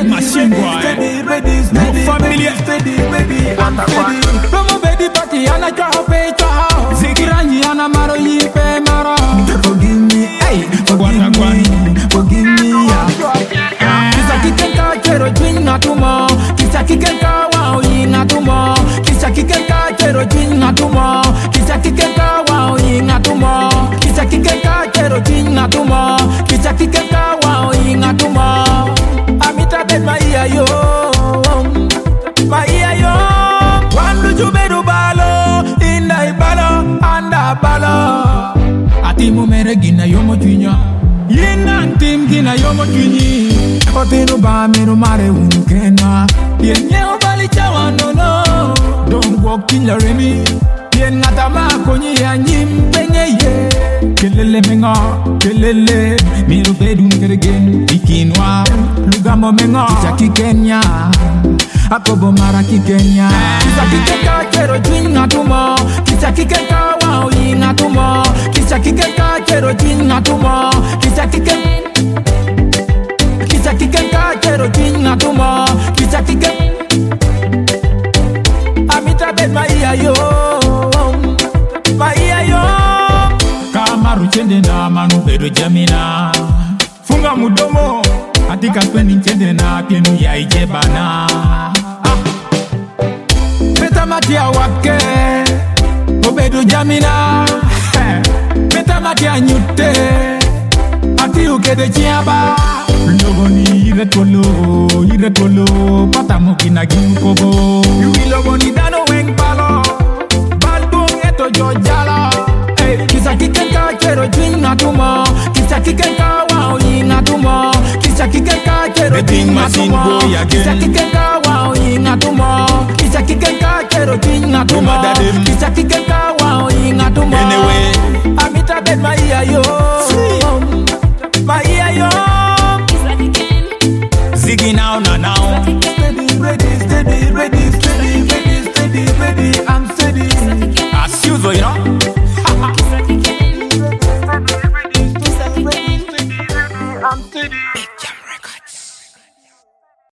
machine boy. No familiar. Promo bedi party ana chaho pe chaho. Zikiranji ana maro yipe maro. Forgive me, hey, forgive me, yeah. Kisa kikenka chero jinga tumo. Kisa kikenka wao yinga tumo. Kisa kikenka chero jinga tumo. Kisa kikenka wao yinga tumo. Kisa kikenka chero jinga tumo. Kisa kikenka wao yinga tumo. Amita bet my ear yo. My ear yo. Wandu juberu balo. Inda ibalo. Anda balo. Atimu meregina yomo tunya. Yena tim gina yomo tunyi. Otinu ba miru mare unkena. Yenye obali chawa no no. Don't walk in the remi. Yen ngatama konyi ya nyim penye ye. Kelele menga, kelele. Miru bedun keregen ikinwa. Lugamo menga. Kisaki Kenya. Akobo maraki Kenya. Kisaki keka chero jinga tumo. Kisaki keka wao yinga tumo. Kisaki keka chero jinga tumo. Kisaki keka chero jinga tumo. Kisaki keka Amita bet my ear yo. My ear yo. Kamaru chende na manu bedo jamina. Funga mudomo. Atika spending chende na pienu ya ijebana. Beta matia wake. Obedo jamina. Beta matia nyute. Ati ukede chiaba. Logoni iretolo. Patamukina ginkobo. Logoni dano weng palo. Balbung eto jojala. Kisa kikenka chero jinga tumo. Kisa kikenka wao yinga tumo. Kisa kikenka chero jinga tumo. Kisa kikenka wao yinga tumo. Kisa kikenka chero jinga tumo. Kisa kikenka wao yinga tumo. Amita bet my ear yo. My ear yo. Ziggy now.